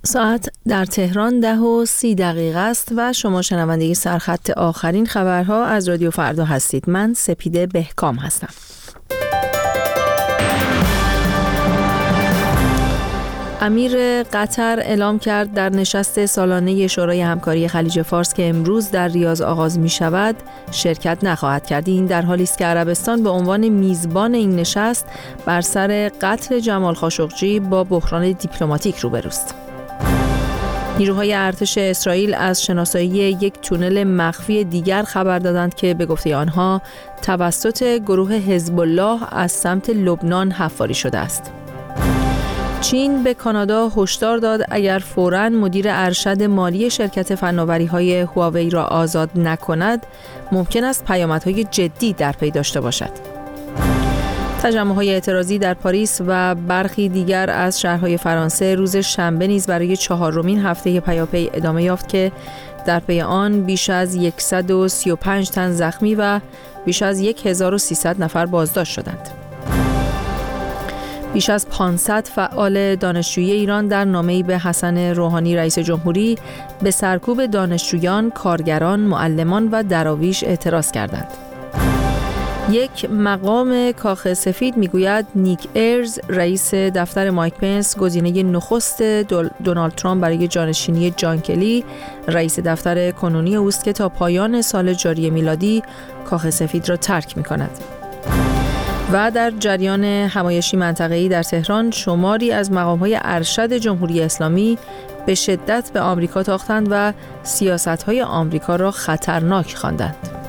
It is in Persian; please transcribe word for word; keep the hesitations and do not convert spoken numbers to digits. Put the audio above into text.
ساعت در تهران ده و سی دقیقه است و شما شنونده سرخط آخرین خبرها از رادیو فردا هستید. من سپیده بهکام هستم. امیر قطر اعلام کرد در نشست سالانه شورای همکاری خلیج فارس که امروز در ریاض آغاز می شود شرکت نخواهد کرد. این در حالی است که عربستان به عنوان میزبان این نشست بر سر قتل جمال خاشقجی با بحران دیپلماتیک روبروست. نیروهای ارتش اسرائیل از شناسایی یک تونل مخفی دیگر خبر دادند که به گفته آنها توسط گروه حزب الله از سمت لبنان حفاری شده است. چین به کانادا هشدار داد اگر فوراً مدیر ارشد مالی شرکت فناوری‌های هواوی را آزاد نکند، ممکن است پیامدهای جدی در پی داشته باشد. تجمع‌های اعتراضی در پاریس و برخی دیگر از شهرهای فرانسه روز شنبه نیز برای چهارمین هفته پیاپی ادامه یافت که در پی آن بیش از صد و سی و پنج تن زخمی و بیش از هزار و سیصد نفر بازداشت شدند. بیش از پانصد فعال دانشجویی ایران در نامه‌ای به حسن روحانی رئیس جمهوری به سرکوب دانشجویان، کارگران، معلمان و دراویش اعتراض کردند. یک مقام کاخ سفید میگوید نیک ایرز رئیس دفتر مایک پنس گزینه نخست دونالد ترامپ برای جانشینی جان کلی رئیس دفتر کنونی اوست که تا پایان سال جاری میلادی کاخ سفید را ترک می‌کند. و در جریان همایشی منطقه‌ای در تهران شماری از مقام‌های ارشد جمهوری اسلامی به شدت به آمریکا تاختند و سیاست‌های آمریکا را خطرناک خواندند.